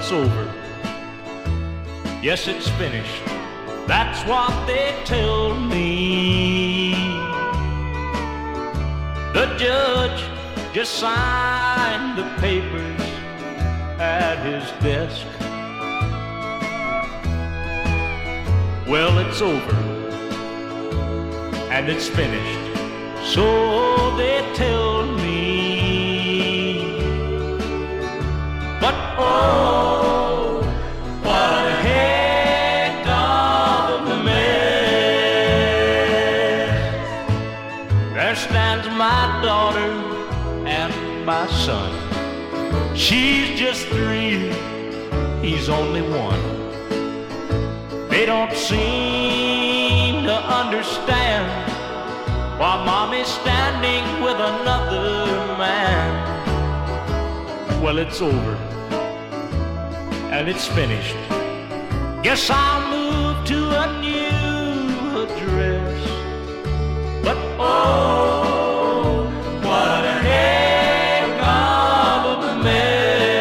it's over. Yes, it's finished. That's what they tell me. The judge just signed the papers at his desk. Well, it's over, and it's finished, so they tell me. But oh, what a heck of a mess. There stands my daughter and my son. She's just 3, he's only 1. They don't seem to understand why Mommy's standing with another man. Well, it's over, and it's finished. Guess I'll move to a new address. But oh, what a heck of a mess.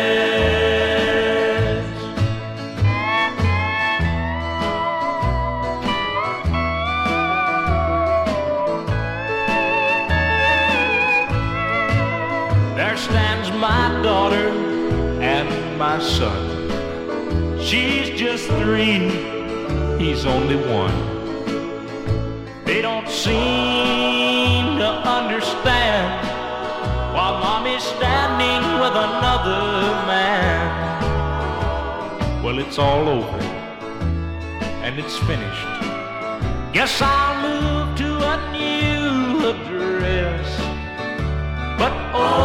There stands my daughter and my son. She's just 3, he's only 1. They don't seem to understand why Mommy's standing with another man. Well, it's all over, and it's finished. Guess I'll move to a new address. But oh,